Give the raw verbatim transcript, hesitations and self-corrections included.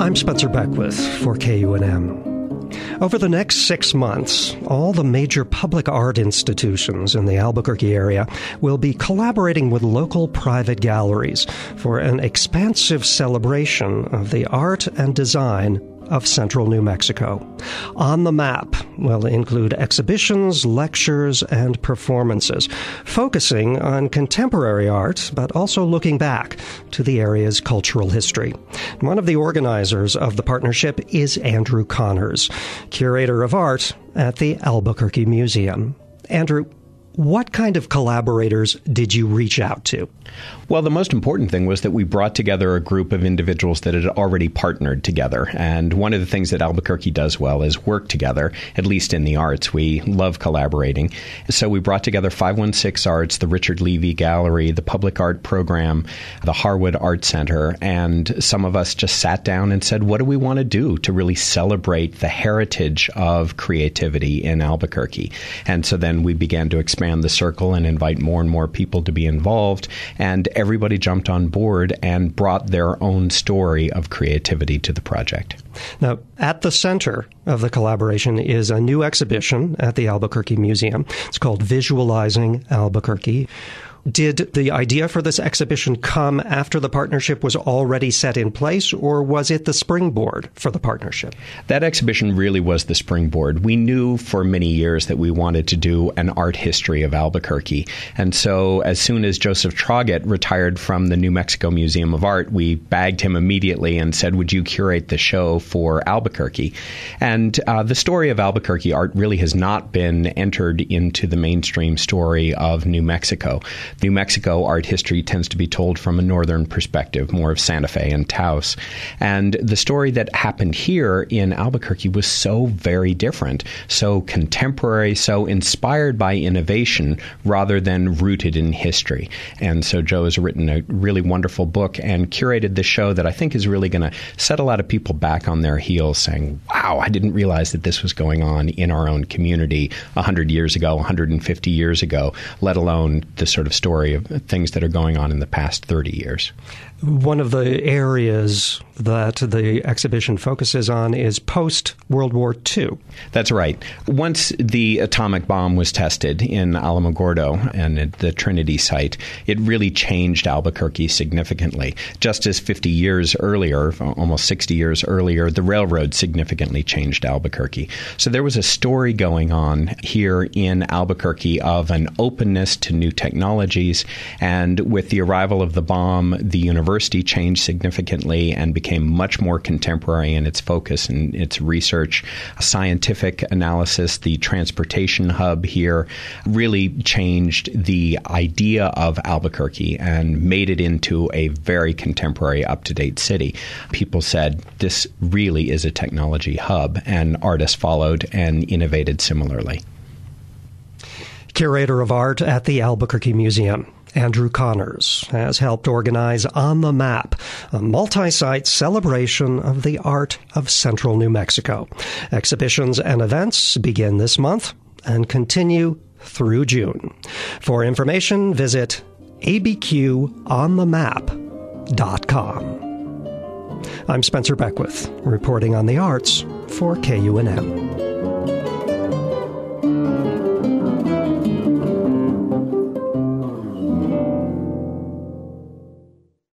I'm Spencer Beckwith for K U N M. Over the next six months, all the major public art institutions in the Albuquerque area will be collaborating with local private galleries for an expansive celebration of the art and design of central New Mexico. On the Map will include exhibitions, lectures, and performances, focusing on contemporary art, but also looking back to the area's cultural history. One of the organizers of the partnership is Andrew Connors, curator of art at the Albuquerque Museum. Andrew, what kind of collaborators did you reach out to? Well, the most important thing was that we brought together a group of individuals that had already partnered together. And one of the things that Albuquerque does well is work together, at least in the arts. We love collaborating. So we brought together five one six Arts, the Richard Levy Gallery, the Public Art Program, the Harwood Art Center, and some of us just sat down and said, what do we want to do to really celebrate the heritage of creativity in Albuquerque? And so then we began to expand the circle and invite more and more people to be involved. And everybody jumped on board and brought their own story of creativity to the project. Now, at the center of the collaboration is a new exhibition at the Albuquerque Museum. It's called Visualizing Albuquerque. Did the idea for this exhibition come after the partnership was already set in place, or was it the springboard for the partnership? That exhibition really was the springboard. We knew for many years that we wanted to do an art history of Albuquerque. And so as soon as Joseph Traugott retired from the New Mexico Museum of Art, we bagged him immediately and said, would you curate the show for Albuquerque? And uh, the story of Albuquerque art really has not been entered into the mainstream story of New Mexico. New Mexico art history tends to be told from a northern perspective, more of Santa Fe and Taos. And the story that happened here in Albuquerque was so very different, so contemporary, so inspired by innovation rather than rooted in history. And so Joe has written a really wonderful book and curated the show that I think is really going to set a lot of people back on their heels saying, wow, I didn't realize that this was going on in our own community one hundred years ago, one hundred fifty years ago, let alone the sort of story of things that are going on in the past thirty years. One of the areas that the exhibition focuses on is post-World War Two. That's right. Once the atomic bomb was tested in Alamogordo and at the Trinity site, it really changed Albuquerque significantly. Just as fifty years earlier, almost sixty years earlier, the railroad significantly changed Albuquerque. So there was a story going on here in Albuquerque of an openness to new technologies, and with the arrival of the bomb, the university changed significantly and became much more contemporary in its focus and its research. Scientific analysis, the transportation hub here, really changed the idea of Albuquerque and made it into a very contemporary, up-to-date city. People said, this really is a technology hub, and artists followed and innovated similarly. Curator of art at the Albuquerque Museum, Andrew Connors, has helped organize On the Map, a multi-site celebration of the art of central New Mexico. Exhibitions and events begin this month and continue through June. For information, visit a b q on the map dot com. I'm Spencer Beckwith, reporting on the arts for K U N M.